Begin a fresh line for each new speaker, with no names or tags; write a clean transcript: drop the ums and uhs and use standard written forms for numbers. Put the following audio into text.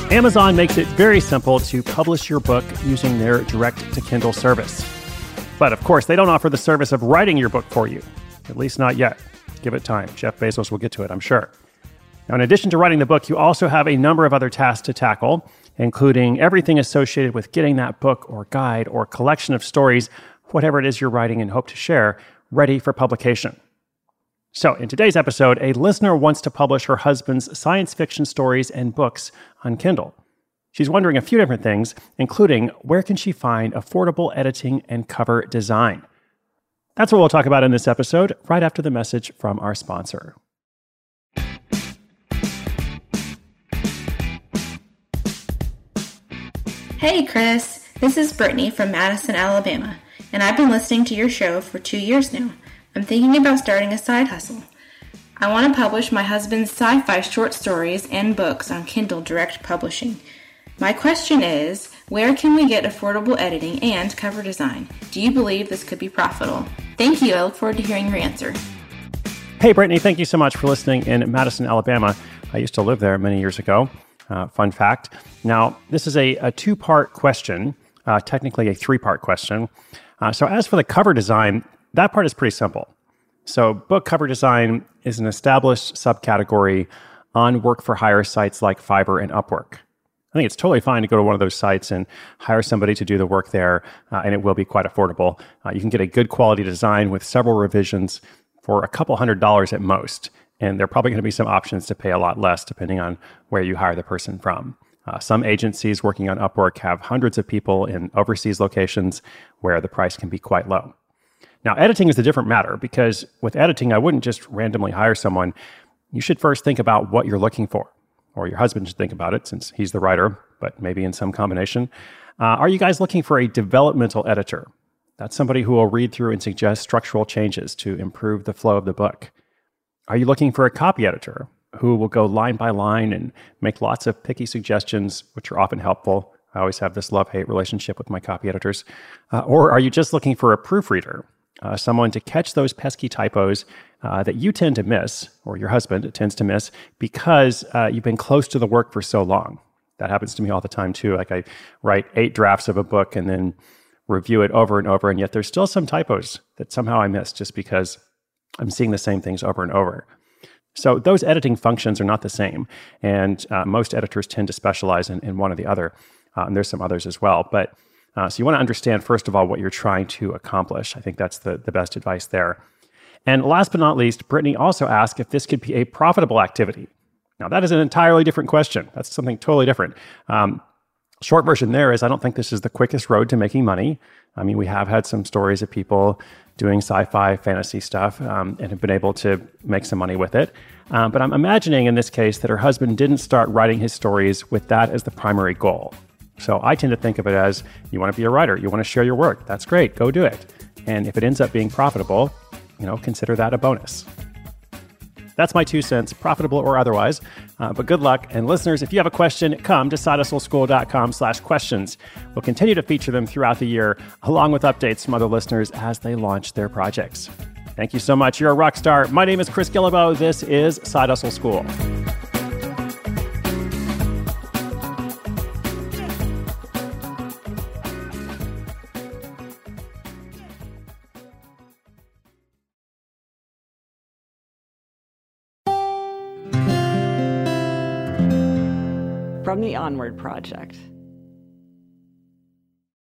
Amazon makes it very simple to publish your book using their direct-to-Kindle service. But of course, they don't offer the service of writing your book for you, at least not yet. Give it time. Jeff Bezos will get to it, I'm sure. Now, in addition to writing the book, you also have a number of other tasks to tackle, including everything associated with getting that book or guide or collection of stories, whatever it is you're writing and hope to share, ready for publication. So, in today's episode, a listener wants to publish her husband's science fiction stories and books on Kindle. She's wondering a few different things, including where can she find affordable editing and cover design? That's what we'll talk about in this episode, right after the message from our sponsor.
Hey, Chris. This is Brittany from Madison, Alabama, and I've been listening to your show for 2 years now. I'm thinking about starting a side hustle. I want to publish my husband's sci-fi short stories and books on Kindle Direct Publishing. My question is, where can we get affordable editing and cover design? Do you believe this could be profitable? Thank you. I look forward to hearing your answer.
Hey, Brittany, thank you so much for listening in Madison, Alabama. I used to live there many years ago. Fun fact. Now, this is a two-part question, technically a three-part question. So as for the cover design, that part is pretty simple. So book cover design is an established subcategory on work-for-hire sites like Fiverr and Upwork. I think it's totally fine to go to one of those sites and hire somebody to do the work there, and it will be quite affordable. You can get a good quality design with several revisions for a couple $100 at most, and there are probably going to be some options to pay a lot less depending on where you hire the person from. Some agencies working on Upwork have hundreds of people in overseas locations where the price can be quite low. Now, editing is a different matter because with editing, I wouldn't just randomly hire someone. You should first think about what you're looking for, or your husband should think about it since he's the writer, but maybe in some combination. Are you guys looking for a developmental editor? That's somebody who will read through and suggest structural changes to improve the flow of the book. Are you looking for a copy editor who will go line by line and make lots of picky suggestions, which are often helpful? I always have this love-hate relationship with my copy editors. Or are you just looking for a proofreader? Someone to catch those pesky typos that you tend to miss, or your husband tends to miss, because you've been close to the work for so long. That happens to me all the time, too. Like I write 8 drafts of a book and then review it over and over, and yet there's still some typos that somehow I miss just because I'm seeing the same things over and over. So those editing functions are not the same, and most editors tend to specialize in one or the other, and there's some others as well. But so you want to understand, first of all, what you're trying to accomplish. I think that's the best advice there. And last but not least, Brittany also asked if this could be a profitable activity. Now, that is an entirely different question. That's something totally different. Short version there is I don't think this is the quickest road to making money. I mean, we have had some stories of people doing sci-fi fantasy stuff and have been able to make some money with it. But I'm imagining in this case that her husband didn't start writing his stories with that as the primary goal. So I tend to think of it as, you want to be a writer, you want to share your work. That's great, go do it. And if it ends up being profitable, consider that a bonus. That's my 2 cents, profitable or otherwise. But good luck. And listeners, if you have a question, come to sidehustleschool.com/questions. We'll continue to feature them throughout the year, along with updates from other listeners as they launch their projects. Thank you so much. You're a rock star. My name is Chris Guillebeau. This is Side Hustle School.
From the Onward Project.